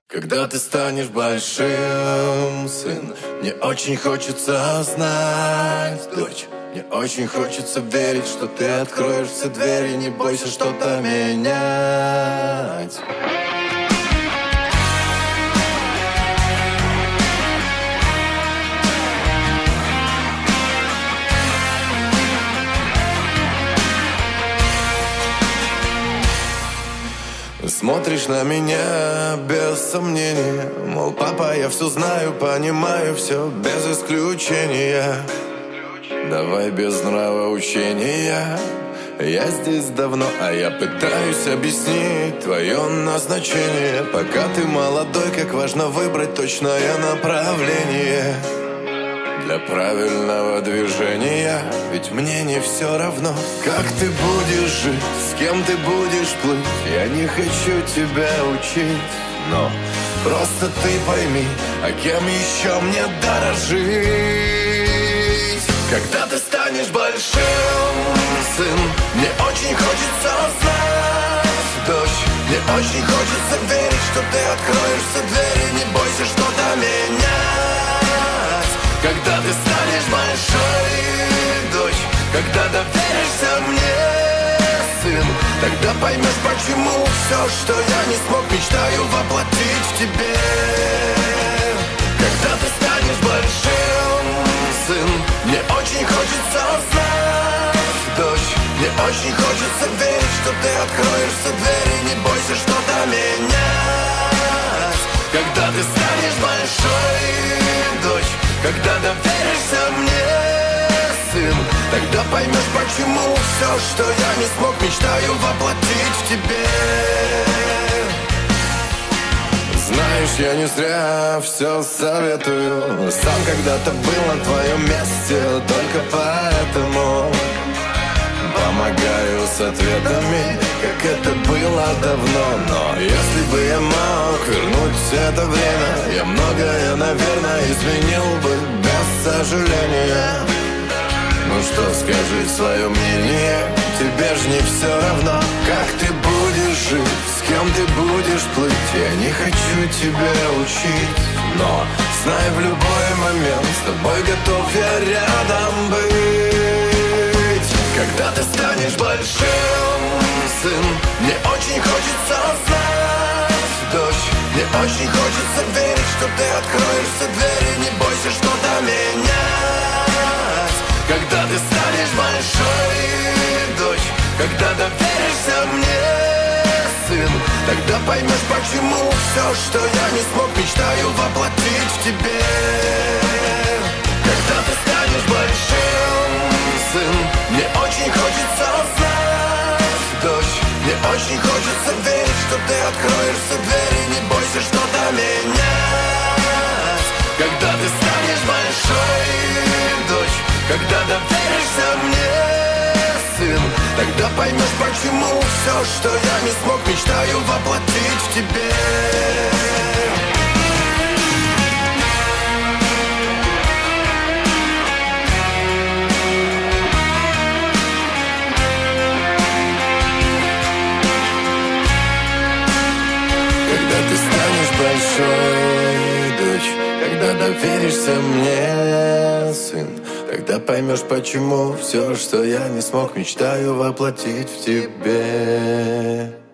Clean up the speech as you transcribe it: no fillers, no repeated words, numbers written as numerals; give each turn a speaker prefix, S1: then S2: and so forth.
S1: Когда ты станешь большим, сын, мне очень хочется знать, дочь. Мне очень хочется верить, что ты откроешь все двери, не бойся что-то менять. Смотришь на меня без сомнения, мол, папа, я все знаю, понимаю все без исключения. Давай без нравоучения. Я здесь давно, а я пытаюсь объяснить твое назначение. Пока ты молодой, как важно выбрать точное направление для правильного движения. Ведь мне не все равно, как ты будешь жить, с кем ты будешь плыть. Я не хочу тебя учить, но просто ты пойми, а кем еще мне дорожить. Когда ты станешь большим, сын, мне очень хочется знать, дочь. Мне очень хочется верить, что ты откроешь все двери, не бойся что-то менять. Когда ты станешь большой, дочь, когда доверишься мне, сын, тогда поймешь, почему все, что я не смог, мечтаю воплотить в тебе. Когда ты станешь большим, сын, мне очень хочется знать, дочь. Мне очень хочется верить, что ты откроешь все двери, не бойся что-то менять. Когда ты станешь большой, дочь, когда доверишься мне, сын, тогда поймешь, почему все, что я не смог, мечтаю воплотить в тебе. Знаешь, я не зря все советую. Сам когда-то был на твоем месте, только поэтому помогаю с ответами, как это было давно. Но если бы я мог вернуть это время, я многое, наверное, изменил бы без сожаления. Ну что, скажи свое мнение, тебе ж не все равно, как ты будешь жить, с кем ты будешь плыть. Я не хочу тебя учить, но знай, в любой момент с тобой готов я рядом быть. Когда ты станешь большим, сын, мне очень хочется знать, дочь. Мне очень хочется верить, что ты откроешь все двери, не бойся что-то менять. Когда ты станешь большой, дочь, когда доверишься мне, сын, тогда поймешь, почему все, что я не смог, мечтаю воплотить в тебе. Когда ты станешь большим, сын, мне очень хочется знать, дочь. Мне очень хочется верить, что ты откроешь все двери, не бойся что-то менять. Когда ты станешь большой, дочь, когда доверишься мне, сын, тогда поймешь, почему все, что я не смог, мечтаю воплотить в тебе. Когда ты станешь большой, дочь, когда доверишься мне, сын, тогда поймешь, почему все, что я не смог, мечтаю воплотить в тебе.